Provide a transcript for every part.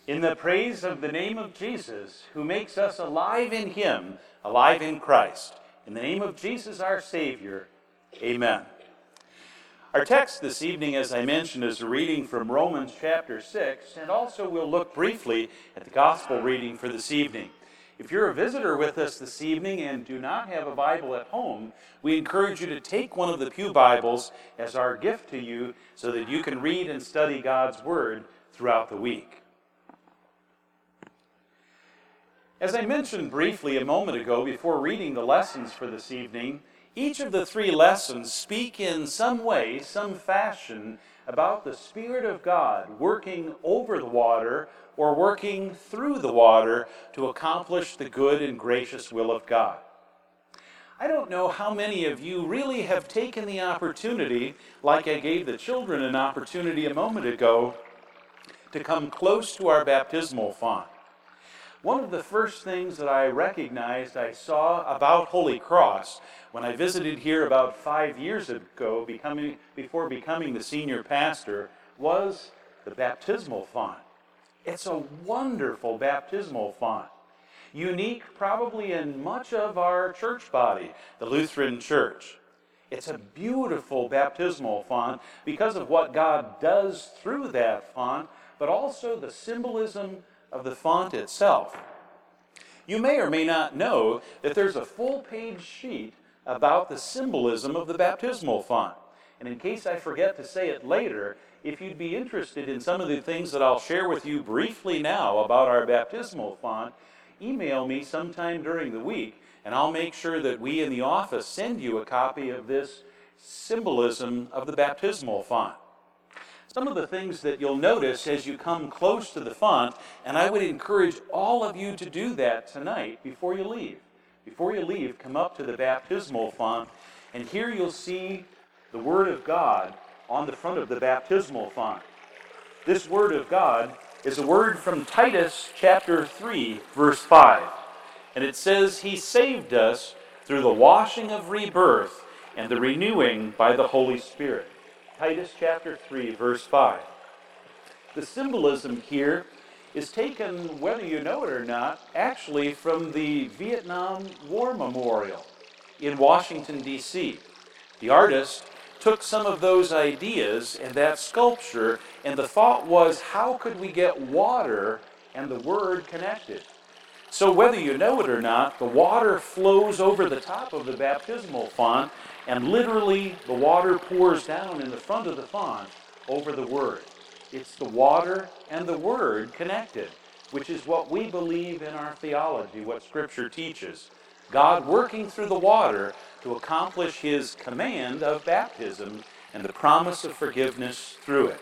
in the praise of the name of Jesus, who makes us alive in him, alive in Christ. In the name of Jesus, our Savior, amen. Our text this evening, as I mentioned, is a reading from Romans chapter 6, and also we'll look briefly at the gospel reading for this evening. If you're a visitor with us this evening and do not have a Bible at home, we encourage you to take one of the pew Bibles as our gift to you so that you can read and study God's Word throughout the week. As I mentioned briefly a moment ago before reading the lessons for this evening, each of the three lessons speak in some way, some fashion, about the Spirit of God working over the water or working through the water to accomplish the good and gracious will of God. I don't know how many of you really have taken the opportunity, like I gave the children an opportunity a moment ago, to come close to our baptismal font. One of the first things that I recognized I saw about Holy Cross when I visited here about 5 years ago, before becoming the senior pastor, was the baptismal font. It's a wonderful baptismal font, unique probably in much of our church body, the Lutheran Church. It's a beautiful baptismal font because of what God does through that font, but also the symbolism of the font itself. You may or may not know that there's a full-page sheet about the symbolism of the baptismal font. And in case I forget to say it later, if you'd be interested in some of the things that I'll share with you briefly now about our baptismal font, email me sometime during the week, and I'll make sure that we in the office send you a copy of this symbolism of the baptismal font. Some of the things that you'll notice as you come close to the font, and I would encourage all of you to do that tonight before you leave. Before you leave, come up to the baptismal font, and here you'll see the Word of God on the front of the baptismal font. This Word of God is a word from Titus chapter 3, verse 5. And it says, "He saved us through the washing of rebirth and the renewing by the Holy Spirit." Titus chapter 3, verse 5. The symbolism here is taken, whether you know it or not, actually from the Vietnam War Memorial in Washington, D.C. The artist took some of those ideas and that sculpture, and the thought was, how could we get water and the Word connected? So whether you know it or not, the water flows over the top of the baptismal font, and literally the water pours down in the front of the font over the Word. It's the water and the Word connected, which is what we believe in our theology, what Scripture teaches. God working through the water to accomplish his command of baptism and the promise of forgiveness through it.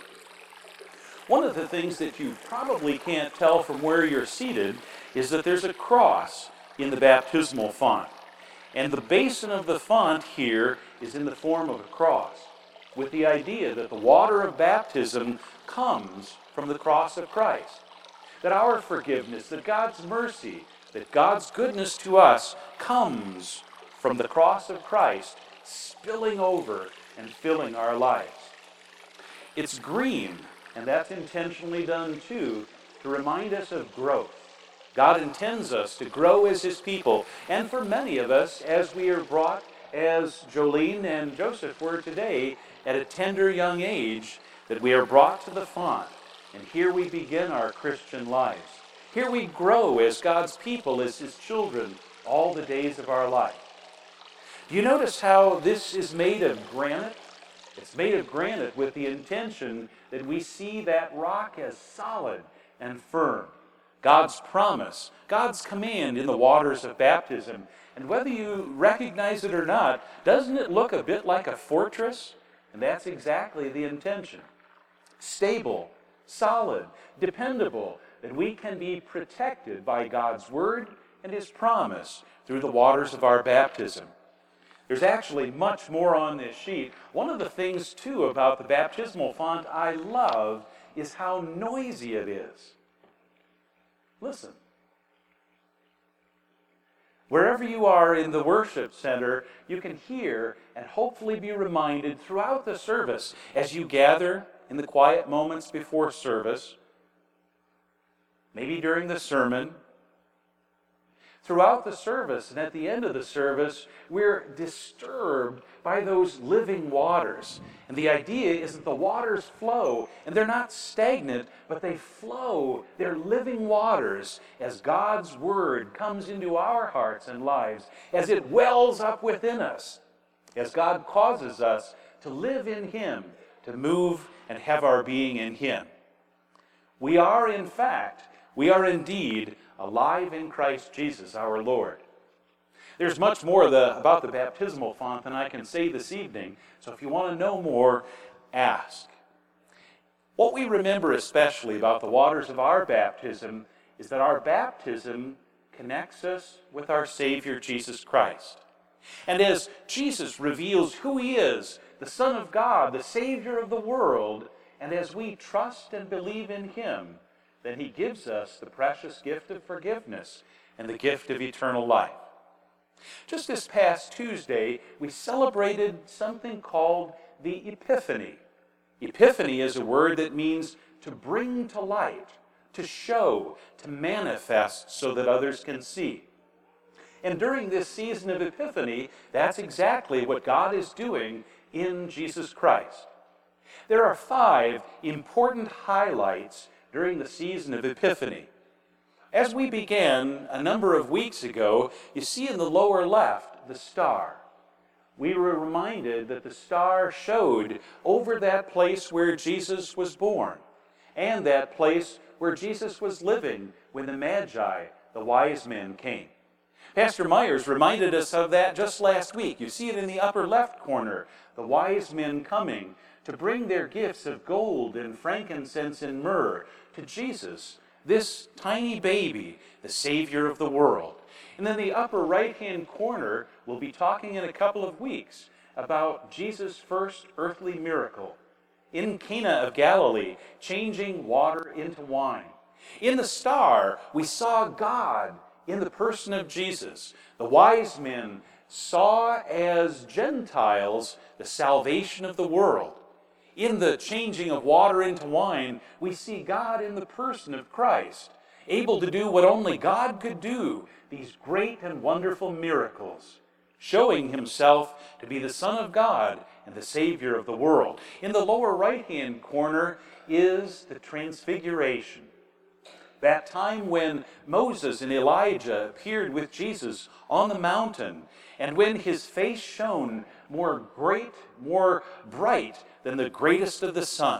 One of the things that you probably can't tell from where you're seated is that there's a cross in the baptismal font. And the basin of the font here is in the form of a cross, with the idea that the water of baptism comes from the cross of Christ. That our forgiveness, that God's mercy, that God's goodness to us comes from the cross of Christ spilling over and filling our lives. It's green, and that's intentionally done too, to remind us of growth. God intends us to grow as his people, and for many of us, as we are brought, as Jolene and Joseph were today, at a tender young age, that we are brought to the font, and here we begin our Christian lives. Here we grow as God's people, as his children, all the days of our life. Do you notice how this is made of granite? It's made of granite with the intention that we see that rock as solid and firm. God's promise, God's command in the waters of baptism. And whether you recognize it or not, doesn't it look a bit like a fortress? And that's exactly the intention. Stable, solid, dependable, that we can be protected by God's word and his promise through the waters of our baptism. There's actually much more on this sheet. One of the things, too, about the baptismal font I love is how noisy it is. Listen. Wherever you are in the worship center, you can hear and hopefully be reminded throughout the service as you gather in the quiet moments before service maybe during the sermon. Throughout the service and at the end of the service, we're disturbed by those living waters. And the idea is that the waters flow, and they're not stagnant, but they flow. They're living waters as God's Word comes into our hearts and lives, as it wells up within us, as God causes us to live in Him, to move and have our being in Him. We are indeed alive in Christ Jesus our Lord. There's much more about the baptismal font than I can say this evening, so if you want to know more, ask. What we remember especially about the waters of our baptism is that our baptism connects us with our Savior Jesus Christ. And as Jesus reveals who He is, the Son of God, the Savior of the world, and as we trust and believe in Him, then He gives us the precious gift of forgiveness and the gift of eternal life. Just this past Tuesday, we celebrated something called the Epiphany. Epiphany is a word that means to bring to light, to show, to manifest so that others can see. And during this season of Epiphany, that's exactly what God is doing in Jesus Christ. There are 5 important highlights during the season of Epiphany. As we began a number of weeks ago, you see in the lower left the star. We were reminded that the star showed over that place where Jesus was born and that place where Jesus was living when the Magi, the wise men, came. Pastor Myers reminded us of that just last week. You see it in the upper left corner, the wise men coming to bring their gifts of gold and frankincense and myrrh to Jesus, this tiny baby, the Savior of the world. And then the upper right-hand corner, we'll be talking in a couple of weeks about Jesus' first earthly miracle in Cana of Galilee, changing water into wine. In the star, we saw God in the person of Jesus. The wise men saw as Gentiles the salvation of the world. In the changing of water into wine, we see God in the person of Christ, able to do what only God could do, these great and wonderful miracles, showing Himself to be the Son of God and the Savior of the world. In the lower right-hand corner is the Transfiguration, that time when Moses and Elijah appeared with Jesus on the mountain, and when His face shone more bright than the greatest of the sun.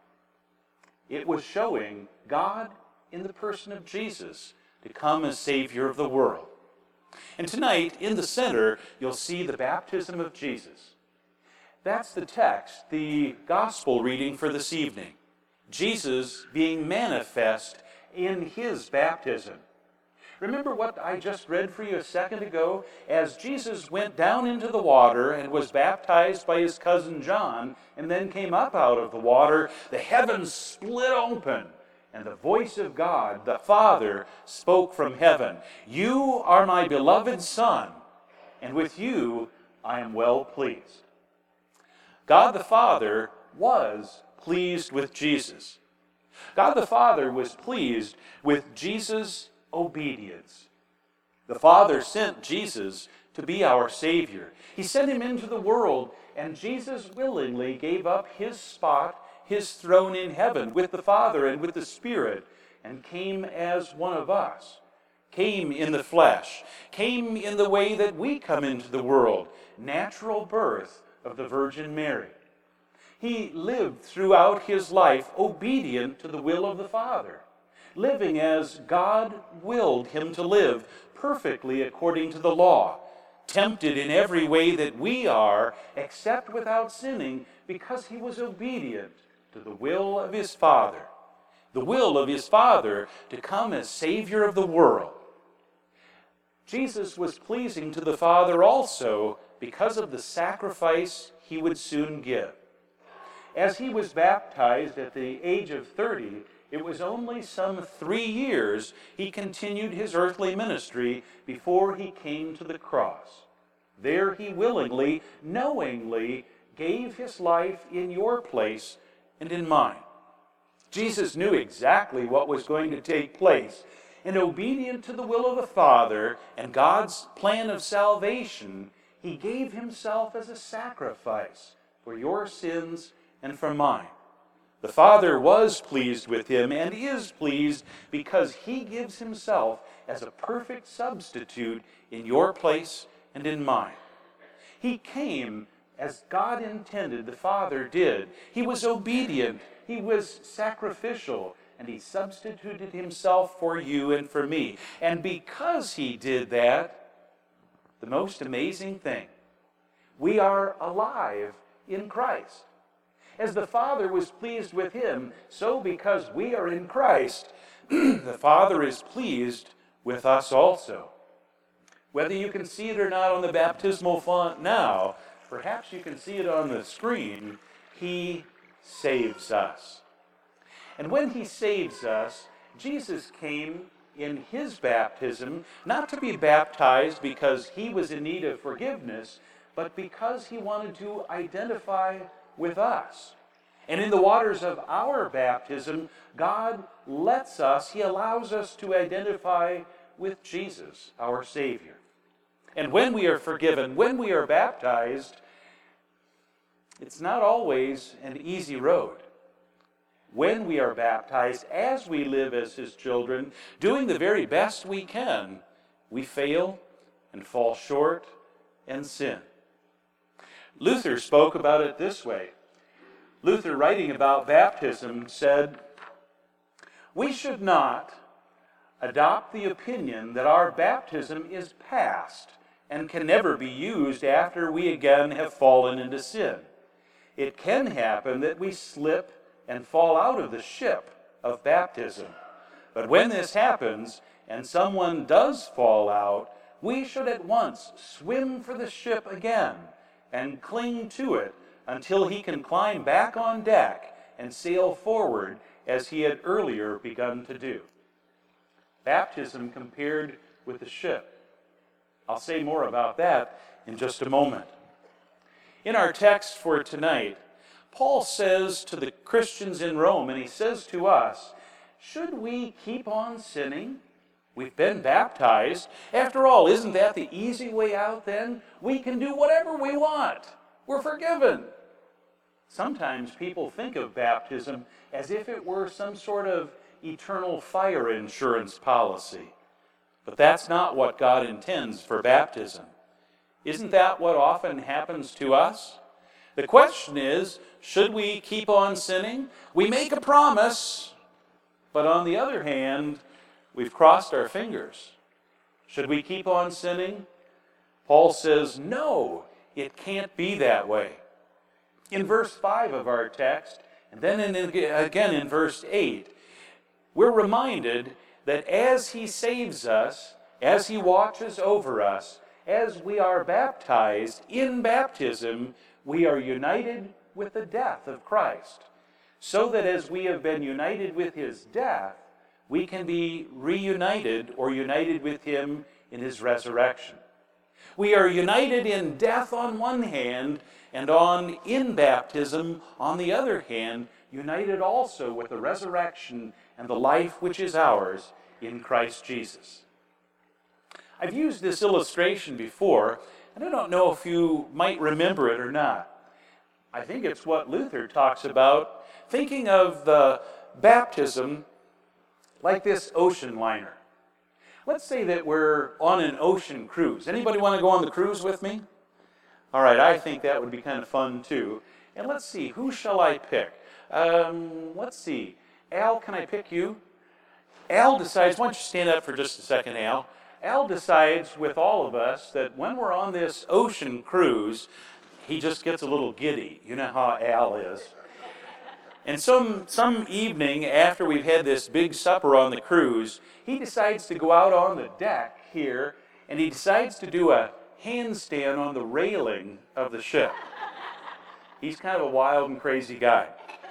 It was showing God in the person of Jesus to come as Savior of the world. And tonight, in the center, you'll see the baptism of Jesus. That's the text, the gospel reading for this evening. Jesus being manifest in His baptism. Remember what I just read for you a second ago? As Jesus went down into the water and was baptized by His cousin John, and then came up out of the water, the heavens split open, and the voice of God, the Father, spoke from heaven, "You are my beloved Son, and with you I am well pleased." God the Father was pleased with Jesus. God the Father was pleased with Jesus' obedience. The Father sent Jesus to be our Savior. He sent Him into the world, and Jesus willingly gave up His spot, His throne in heaven with the Father and with the Spirit, and came as one of us, came in the flesh, came in the way that we come into the world, natural birth of the Virgin Mary. He lived throughout His life obedient to the will of the Father, living as God willed Him to live, perfectly according to the law, tempted in every way that we are, except without sinning, because He was obedient to the will of His Father, the will of His Father to come as Savior of the world. Jesus was pleasing to the Father also because of the sacrifice He would soon give. As He was baptized at the age of 30, it was only some 3 years He continued His earthly ministry before He came to the cross. There He willingly, knowingly gave His life in your place and in mine. Jesus knew exactly what was going to take place. And obedient to the will of the Father and God's plan of salvation, he gave himself as a sacrifice for your sins and for mine. The Father was pleased with him and is pleased because he gives himself as a perfect substitute in your place and in mine. He came as God intended, the Father did. He was obedient, he was sacrificial, and he substituted himself for you and for me. And because he did that, the most amazing thing, we are alive in Christ. As the Father was pleased with him, so because we are in Christ, the Father is pleased with us also. Whether you can see it or not on the baptismal font now, perhaps you can see it on the screen, he saves us. And when he saves us, Jesus came in his baptism, not to be baptized because he was in need of forgiveness, but because he wanted to identify with us. And in the waters of our baptism, God lets us, he allows us to identify with Jesus, our Savior. And when we are forgiven, when we are baptized, it's not always an easy road. When we are baptized, as we live as his children, doing the very best we can, we fail and fall short and sin. Luther spoke about it this way. Luther, writing about baptism, said, "We should not adopt the opinion that our baptism is past and can never be used after we again have fallen into sin. It can happen that we slip and fall out of the ship of baptism. But when this happens and someone does fall out, we should at once swim for the ship again and cling to it until he can climb back on deck and sail forward as he had earlier begun to do." Baptism compared with the ship. I'll say more about that in just a moment. In our text for tonight, Paul says to the Christians in Rome, and he says to us, should we keep on sinning? We've been baptized. After all, isn't that the easy way out then? We can do whatever we want. We're forgiven. Sometimes people think of baptism as if it were some sort of eternal fire insurance policy. But that's not what God intends for baptism. Isn't that what often happens to us? The question is, should we keep on sinning? We make a promise, but on the other hand, we've crossed our fingers. Should we keep on sinning? Paul says, no, it can't be that way. In verse 5 of our text, and then again in verse 8, we're reminded that as he saves us, as he watches over us, as we are baptized in baptism, we are united with the death of Christ, so that as we have been united with his death, we can be reunited or united with him in his resurrection. We are united in death on one hand, and in baptism on the other hand, united also with the resurrection and the life which is ours in Christ Jesus. I've used this illustration before, and I don't know if you might remember it or not. I think it's what Luther talks about, thinking of the baptism like this ocean liner. Let's say that we're on an ocean cruise. Anybody want to go on the cruise with me? All right, I think that would be kind of fun too. And let's see, who shall I pick? Let's see. Al, can I pick you? Al decides, why don't you stand up for just a second, Al? Al decides with all of us that when we're on this ocean cruise, he just gets a little giddy. You know how Al is. And some evening after we've had this big supper on the cruise, he decides to go out on the deck here, and he decides to do a handstand on the railing of the ship. He's kind of a wild and crazy guy.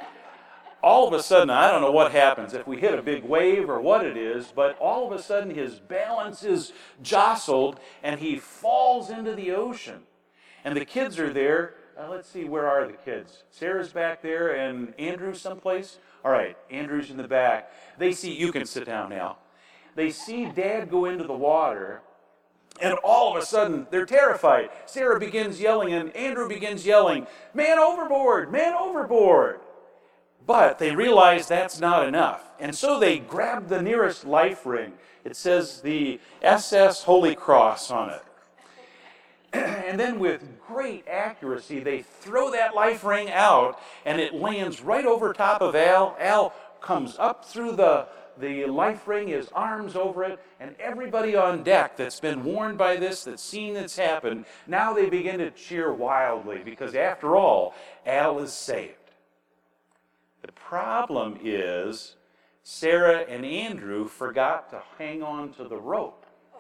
All of a sudden, I don't know what happens, if we hit a big wave or what it is, but all of a sudden his balance is jostled and he falls into the ocean. And the kids are there let's see, where are the kids? Sarah's back there and Andrew's someplace? All right, Andrew's in the back. They see, you can sit down now. They see Dad go into the water, and all of a sudden, they're terrified. Sarah begins yelling, and Andrew begins yelling, "Man overboard! Man overboard!" But they realize that's not enough. And so they grab the nearest life ring. It says the SS Holy Cross on it. And then with great accuracy, they throw that life ring out, and it lands right over top of Al. Al comes up through the life ring, his arms over it, and everybody on deck that's been warned by this, that's seen this happen, now they begin to cheer wildly, because after all, Al is saved. The problem is Sarah and Andrew forgot to hang on to the rope.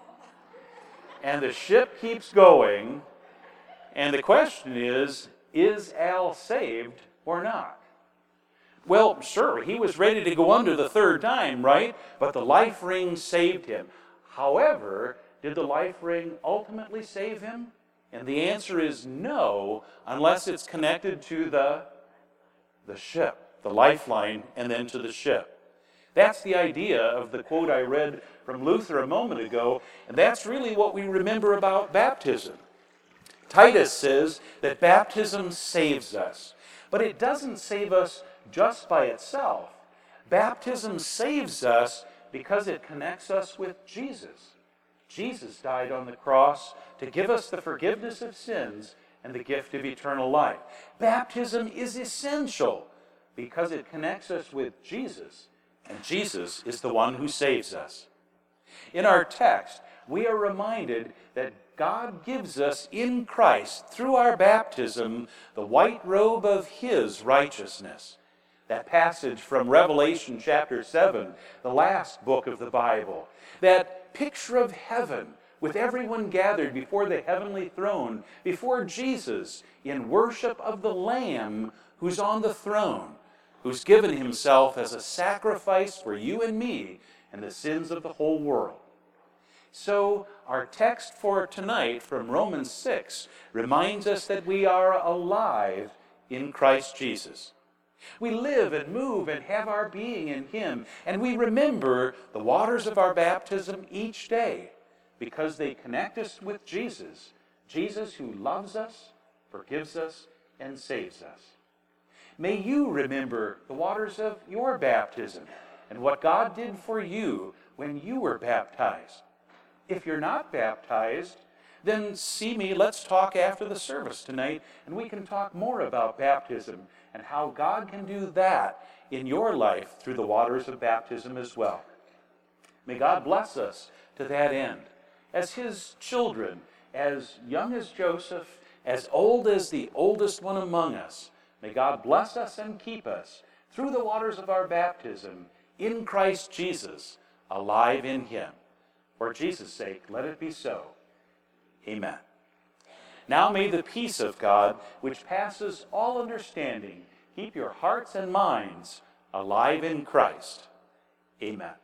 And the ship keeps going, and the question is Al saved or not? Well, sure, he was ready to go under the third time, right? But the life ring saved him. However, did the life ring ultimately save him? And the answer is no, unless it's connected to the ship, the lifeline, and then to the ship. That's the idea of the quote I read from Luther a moment ago, and that's really what we remember about baptism. Titus says that baptism saves us, but it doesn't save us just by itself. Baptism saves us because it connects us with Jesus. Jesus died on the cross to give us the forgiveness of sins and the gift of eternal life. Baptism is essential because it connects us with Jesus, and Jesus is the one who saves us. In our text, we are reminded that God gives us in Christ, through our baptism, the white robe of His righteousness. That passage from Revelation chapter 7, the last book of the Bible, that picture of heaven with everyone gathered before the heavenly throne, before Jesus in worship of the Lamb who's on the throne, who's given himself as a sacrifice for you and me and the sins of the whole world. So our text for tonight from Romans 6 reminds us that we are alive in Christ Jesus. We live and move and have our being in Him, and we remember the waters of our baptism each day because they connect us with Jesus, Jesus who loves us, forgives us, and saves us. May you remember the waters of your baptism and what God did for you when you were baptized. If you're not baptized, then see me. Let's talk after the service tonight, and we can talk more about baptism and how God can do that in your life through the waters of baptism as well. May God bless us to that end. As His children, as young as Joseph, as old as the oldest one among us, may God bless us and keep us through the waters of our baptism in Christ Jesus, alive in Him. For Jesus' sake, let it be so. Amen. Now may the peace of God, which passes all understanding, keep your hearts and minds alive in Christ. Amen.